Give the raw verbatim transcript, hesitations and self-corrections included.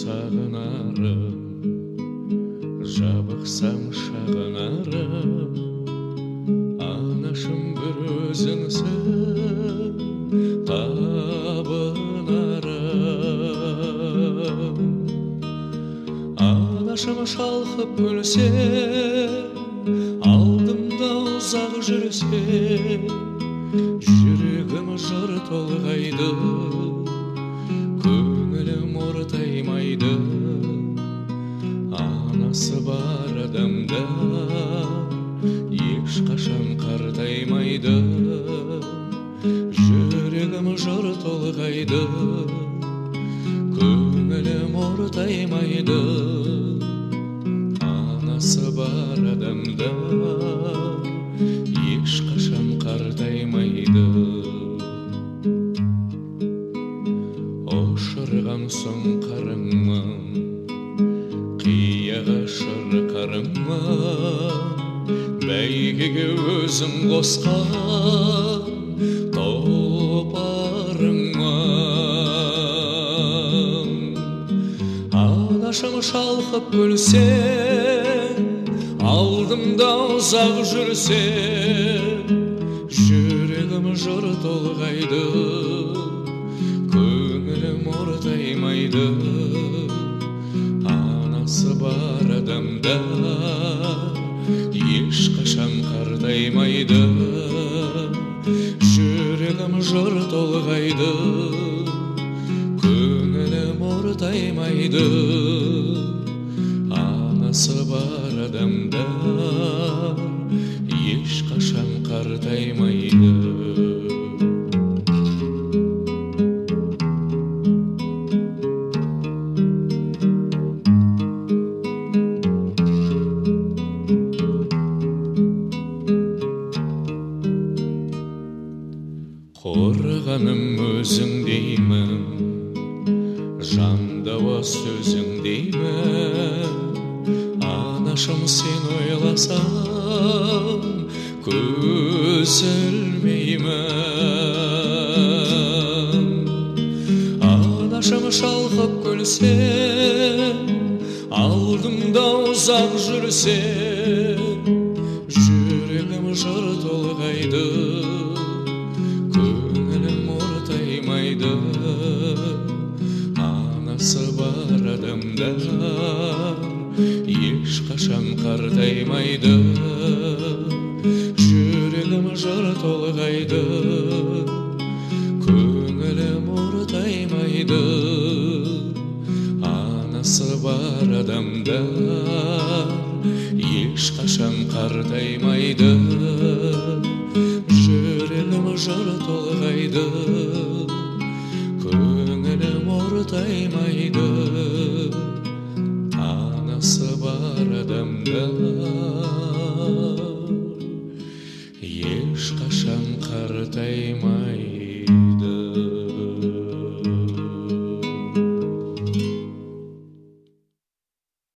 сағынарым, жабықсам шағынарым, анашым бір өзіңсің табынарым. Анашым шалқып күлсе, алдымда ұзақ жүрсе, жүрегім жыр толғайды, көңілім ортаймайды. Анасы бар адамдар ешқашан қартаймайды, жүрегім жыр толғайды, көңілім ортаймайды. Анасы бар адамдар ешқашан қартаймайды. Ошырған соң қарыңмын, қияға шырқарыңмын, бәйгеге өзім қосқан тұлпарыңмын. Анашым шалқып күлсе, алдымда ұзақ жүрсе, жүрегім жыр толғайды, көңілім ортаймайды. Анасы бар адамдар ешқашан қартаймайды, жүрегім жыр толғайды, көңілім ортаймайды. Анасы бар адамдар ешқашан қартаймайды. Қорғаным өзің деймін, жандауа сөзің деймін. Анашым сен ойласам, көз ілмеймін. Анашым шалқып күлсе, алдымда ұзақ жүрсе, жүрегім жыр толғайды, көңілім ортаймайды. Анасы бар адамдар ешқашан қартаймайды, жүрегім жыр толғайды, көңілім ортаймайды. Анасы бар адамдар ешқашан қартаймайды, жүрегім жыр толғайды, көңілім ортаймайды. Анасы бар адамдар ешқашан қартаймайды.